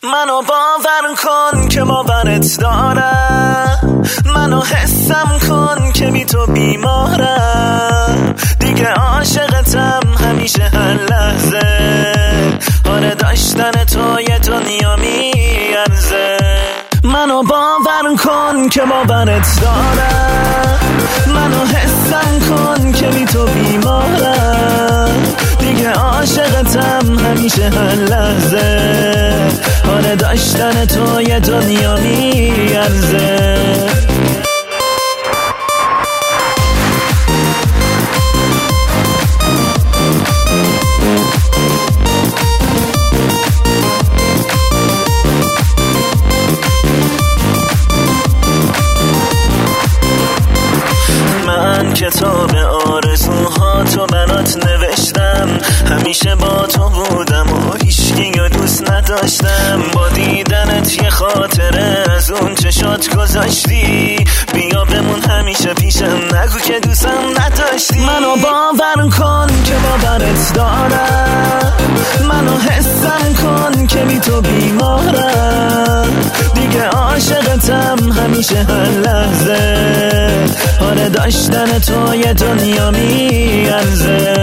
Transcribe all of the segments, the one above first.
منو باور کن که باورت دارم، منو حسم کن که بی تو بیمارم، دیگه عاشقتم همیشه هر لحظه، آره داشتن تو یه دنیا میارزه. منو باور کن که باورت دارم، منو حسم کن که بی تو بیمارم، دیگه عاشقتم همیشه هر لحظه، آره داشتن تو یه دنیا میارزه. کتاب آرزوهاتو برات نوشتم، همیشه با تو بودم و هیچکی رو دوست نداشتم، با دیدنت یه خاطره از اون چشات گذاشتی، بیا بمون همیشه پیشم، نگو که دوستم نداشتی. منو باور کن که باورت دارم، منو حسم کن که بی تو بیمارم، دیگه عاشقتم همیشه هر لحظه، آره داشتن تو یه دنیا میارزه.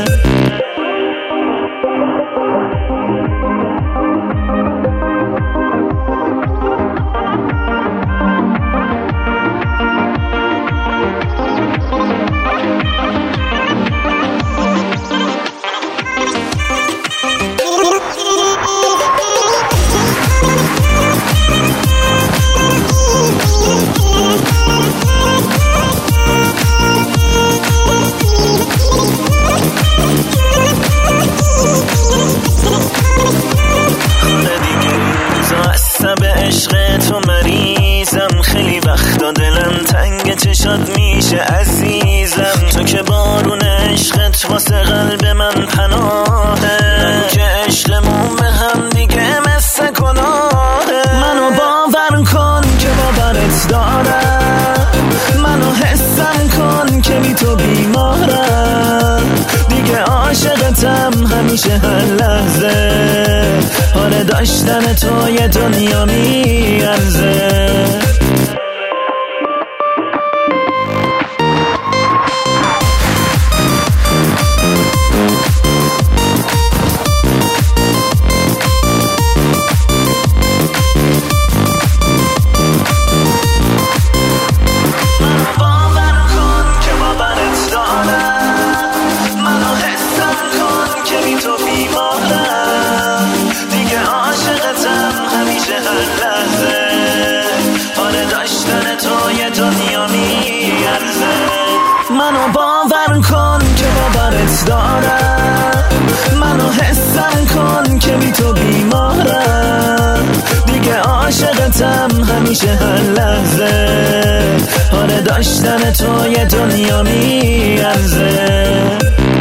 عشق تو مریضم، خیلی وقتا دلم تنگ چشات میشه عزیزم، تو که بارون عشقت واسه قلب من پناهه، که عشقمون به هم دیگه مثل گناهه. منو باور کن که باورت دارم، منو حسم کن که بی تو بیمارم، دیگه عاشقتم همیشه هر لحظه، آره داشتن تو یه دنیا میارزه. منو باور کن که باورت دارم، منو حسم کن که بی تو بیمارم، دیگه عاشقتم همیشه هر لحظه، آره داشتن تو یه دنیا میارزه.